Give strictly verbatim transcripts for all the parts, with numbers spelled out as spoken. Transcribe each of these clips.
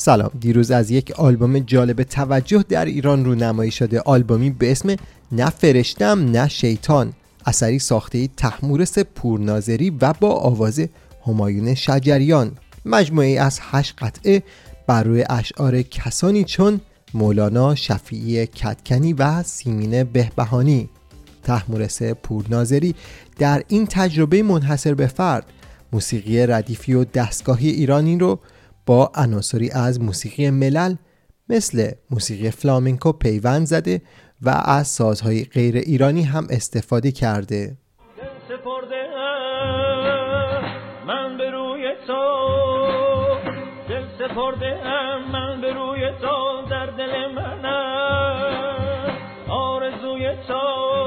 سلام. دیروز از یک آلبوم جالب توجه در ایران رونمایی شده، آلبومی به اسم نه فرشتم نه شیطان، اثری ساخته طهمورث پورناظری و با آواز همایون شجریان. مجموعه از هشت قطعه بر روی اشعار کسانی چون مولانا، شفیعی کدکنی و سیمین بهبهانی. طهمورث پورناظری در این تجربه منحصر به فرد موسیقی ردیفی و دستگاهی ایرانی رو با عناصری از موسیقی ملل مثل موسیقی فلامنکو پیوند زده و از سازهای غیر ایرانی هم استفاده کرده. من به روی تو دل سپرده‌ام، من به روی تو در دل منم آرزوی تو.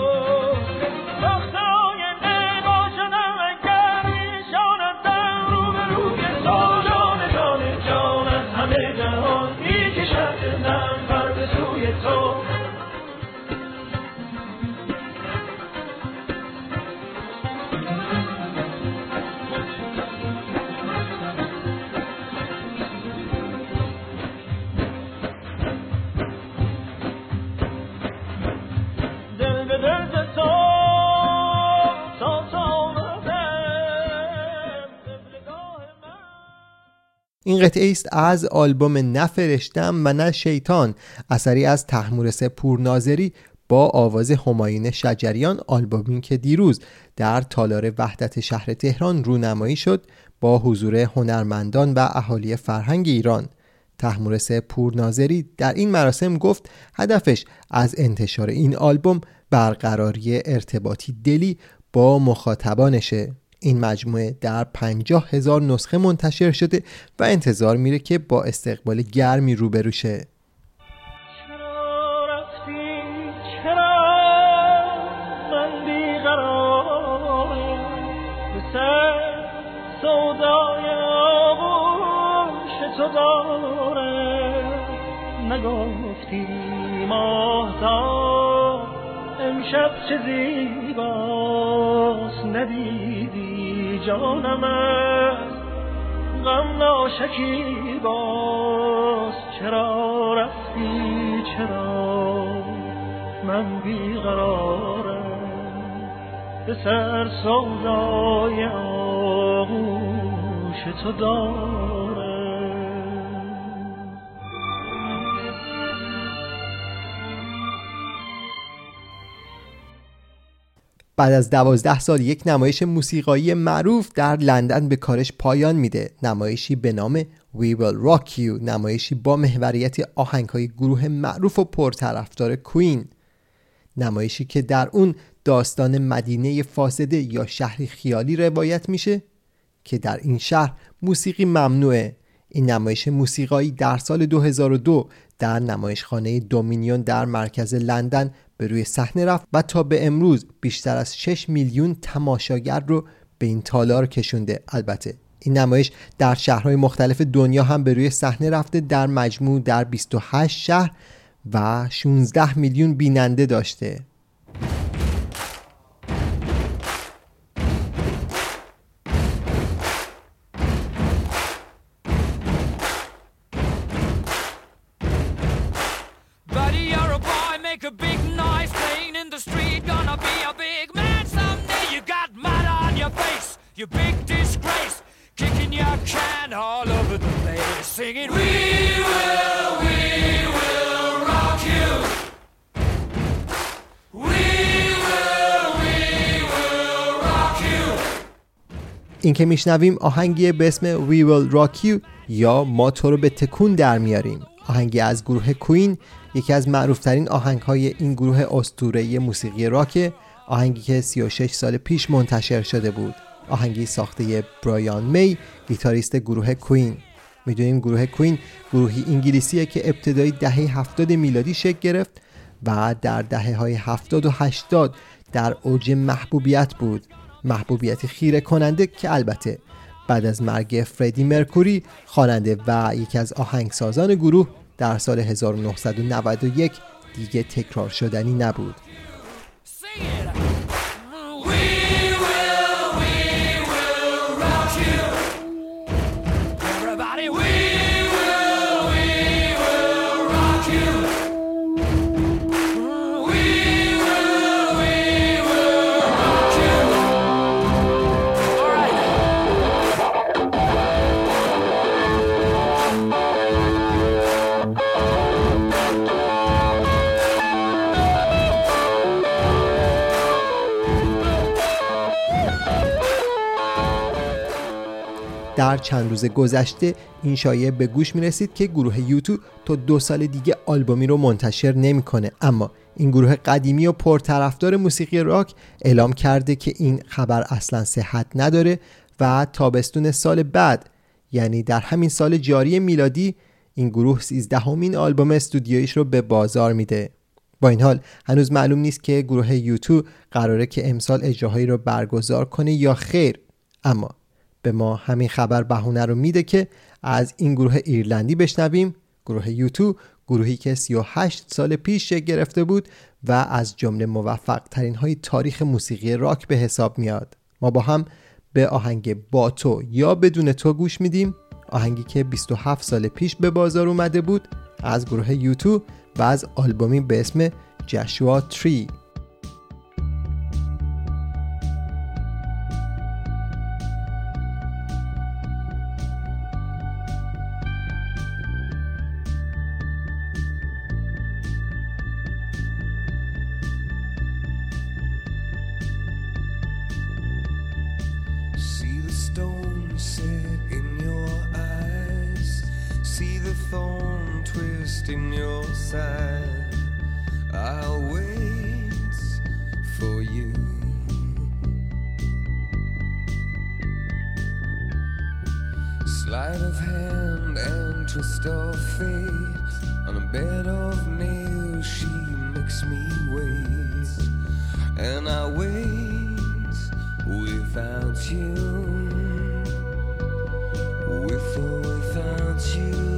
این قطعه است از آلبوم نه فرشتم و نه شیطان، اثری از طهمورث پورناظری با آواز همایون شجریان، آلبومی که دیروز در تالار وحدت شهر تهران رونمایی شد با حضور هنرمندان و اهالی فرهنگ ایران. طهمورث پورناظری در این مراسم گفت هدفش از انتشار این آلبوم برقراری ارتباطی دلی با مخاطبانشه. این مجموعه در پنجاه هزار نسخه منتشر شده و انتظار میره که با استقبال گرمی روبرو شه. چرا رفتی؟ چرا من بیقرارم؟ به سر سودای آغوش تو دارم. نگفتی ماهتاب امشب چه زیباست، ندیدی جانم از غم ناشکیباست. چرا رفتی؟ چرا من بیقرارم؟ به سر سودای آغوش تو دارم. بعد از دوازده سال یک نمایش موسیقایی معروف در لندن به کارش پایان میده. نمایشی به نام We Will Rock You، نمایشی با محوریت آهنگ‌های گروه معروف و پرطرفدار کوین. نمایشی که در اون داستان مدینه فاسده یا شهری خیالی روایت میشه که در این شهر موسیقی ممنوعه. این نمایش موسیقایی در سال دو هزار و دو در نمایشخانه دومینیون در مرکز لندن به روی صحنه رفت و تا به امروز بیشتر از شش میلیون تماشاگر رو به این تالار کشونده. البته این نمایش در شهرهای مختلف دنیا هم به روی صحنه رفته، در مجموع در بیست و هشت شهر و شانزده میلیون بیننده داشته. You big disgrace, kicking your can all over the place, singing We will, we will rock you. We will, we will rock you. این که میشنویم آهنگی به اسم We will rock you یا ما تو رو به تکون در میاریم، آهنگی از گروه کوین، یکی از معروفترین آهنگهای این گروه اسطوره‌ای موسیقی راک، آهنگی که سی و شش سال پیش منتشر شده بود. آهنگی ساخته برایان می، گیتاریست گروه کوین. میدونیم گروه کوین گروهی انگلیسیه که ابتدای دهه هفتاد میلادی شکل گرفت و در دهه‌های هفتاد و هشتاد در اوج محبوبیت بود. محبوبیت خیره کننده که البته بعد از مرگ فردی مرکوری، خواننده و یکی از آهنگسازان گروه، در سال هزار و نهصد و نود و یک دیگه تکرار شدنی نبود. We will, we در چند روز گذشته این شایعه به گوش می رسید که گروه یوتو تا دو سال دیگه آلبومی رو منتشر نمیکنه، اما این گروه قدیمی و پرطرفدار موسیقی راک اعلام کرده که این خبر اصلا صحت نداره و تابستون سال بعد، یعنی در همین سال جاری میلادی، این گروه سیزدهمین آلبوم استودیویش رو به بازار میده. با این حال هنوز معلوم نیست که گروه یوتو قراره که امسال اجراهایی رو برگزار کنه یا خیر، اما به ما همین خبر بهونه رو میده که از این گروه ایرلندی بشنویم. گروه یوتو گروهی که سی و هشت سال پیش شکل گرفته بود و از جمله موفق ترین های تاریخ موسیقی راک به حساب میاد. ما با هم به آهنگ با تو یا بدون تو گوش میدیم، آهنگی که بیست و هفت سال پیش به بازار اومده بود از گروه یوتو و از آلبومی به اسم جاشوا تری. In your side, I'll wait for you. Sleight of hand and twist of fate, on a bed of nails she makes me wait, and I wait without you, with or without you.